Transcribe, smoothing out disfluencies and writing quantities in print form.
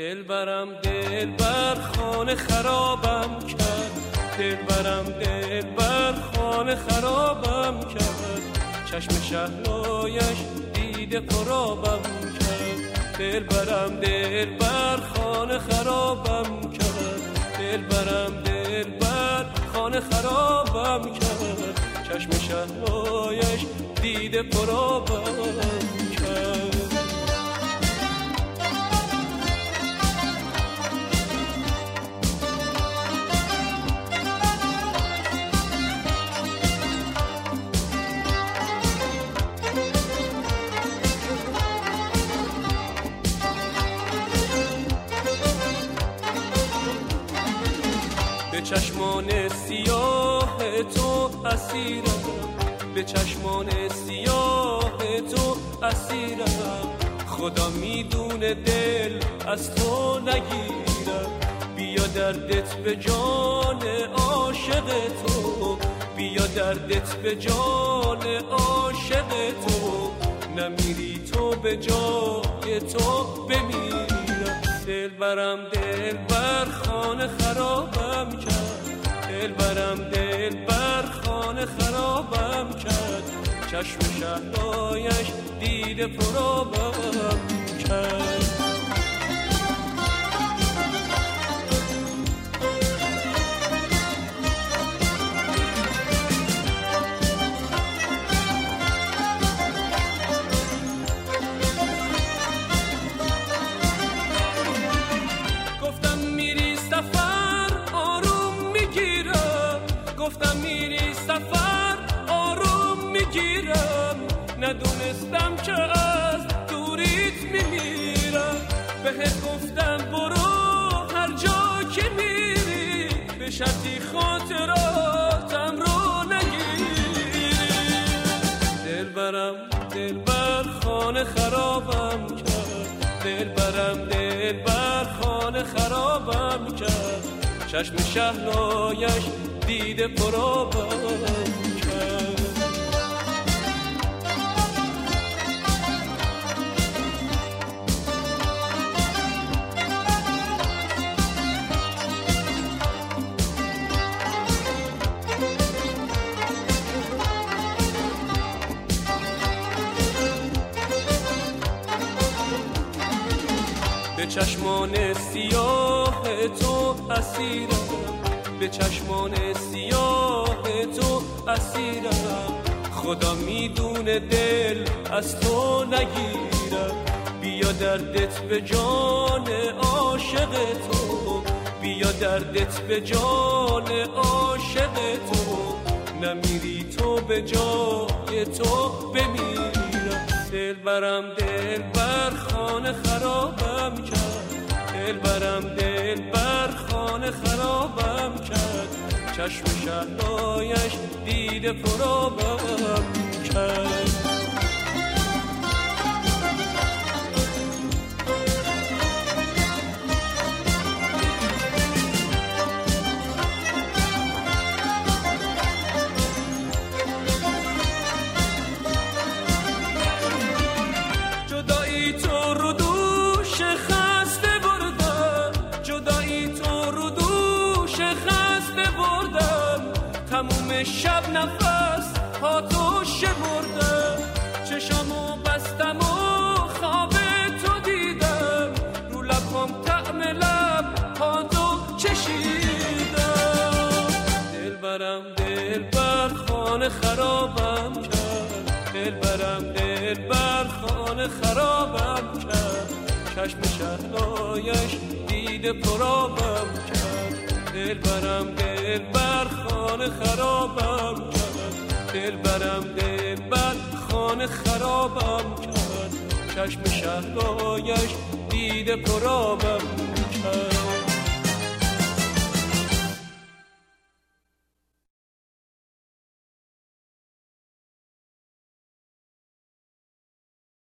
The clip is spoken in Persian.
دلبر خانه خرابم کرد، دلبر خانه خرابم کرد، چشم شهلایش دیده پرابم کرد. دلبر خانه خرابم کرد، دلبر خانه خرابم کرد، چشم شهلایش دیده پرابم کرد. به چشمان سیاه تو اسیرم، به چشمان سیاه تو اسیرم، خدا میدونه دل از تو نگیرم. بیا دردت به جان عاشق تو، بیا دردت به جان عاشق تو، نمیری تو به جای تو بمیرم. دلبر خانه خرابم کرد، دلبر خانه خرابم کرد، چشم شهلایش دیده پرابم کرد. گفتم میری سفر آروم میگیرم، ندونستم که از دوریت میمیرم. بهت گفتم برو هر جا که میری، به شرطی خاطراتم رو نگیری. دلبر خانه خرابم کرد، دلبر خانه خرابم کرد، چشم شهلایش دیده پرابم کرد. به چشمان سیاه تو اسیرم، به چشمان سیاه تو اسیرم، خدا میدونه دل از تو نگیرم. بیا دردت به جان عاشق تو، بیا دردت به جان عاشق تو، نمیری تو به جای تو بمیرم. دلبر خانه خرابم کرد، دلبر خانه خرابم کرد، چشم شهلایش دیده پرابم کرد. جدایی تو رو دوش خسته بردم، جدایی تو رو دوش خسته بردم، تموم شب نفس ها تو شمردم، چشامو بستم و خواب تو دیدم، رو لبم طعم لب ها تو چشیدم. دلبر خانه خرابم کرد، دلبر خانه خرابم کرد، چشم شهلایش دیده پرابم کرد. دلبر خانه خرابم کرد، دلبر خانه خرابم کرد، چشم شهلایش دیده پرابم